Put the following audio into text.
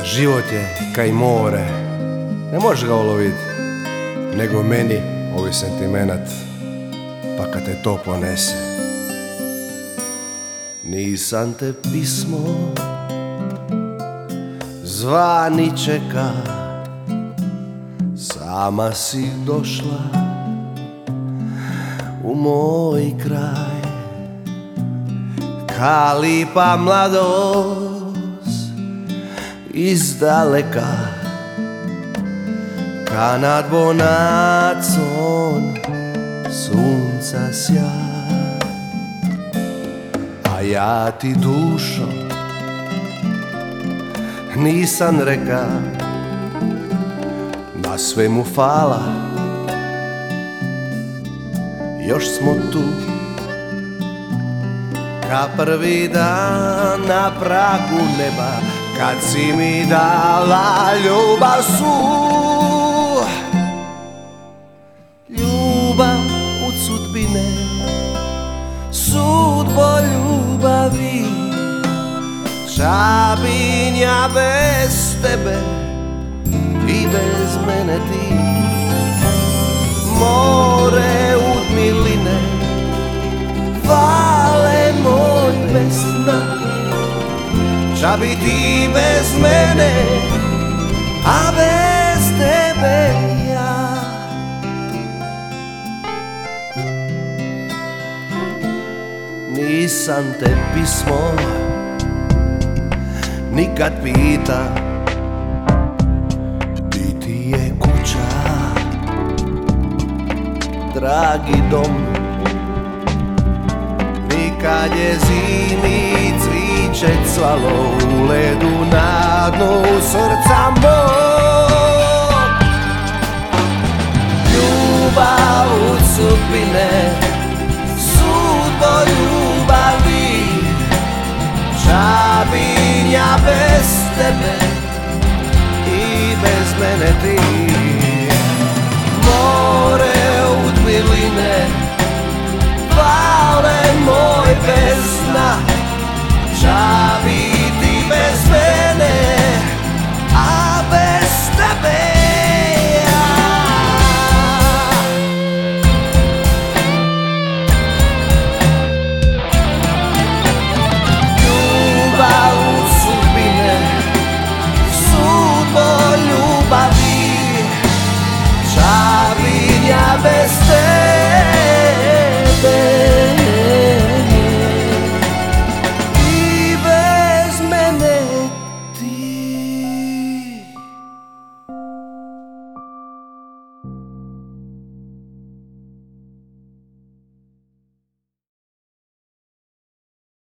život je kaj more, ne možeš ga ulovit, nego meni ovi sentimenat, pa kad te to ponese. Nisam te pismo zvani čeka, sama si došla u moj kraj. Ka lipa mladost iz daleka, ka nad bonacom sunca sjaj. A ja ti dušo nisam reka, na svemu fala, još smo tu. Ka prvi dan na pragu neba, kad si mi dala ljubav svu. Ljubav od sudbine, sudbo ljubavi, čabinja bez tebe i bez mene ti. More od miline, vale moj bez sna, čabi ti bez mene, a bez tebe ja. Nisam te pismo nikad pita, di ti je kuća, dragi dom. Kad je zimi cviće cvalo u ledu na dnu srca mog. Ljubav od sudbine,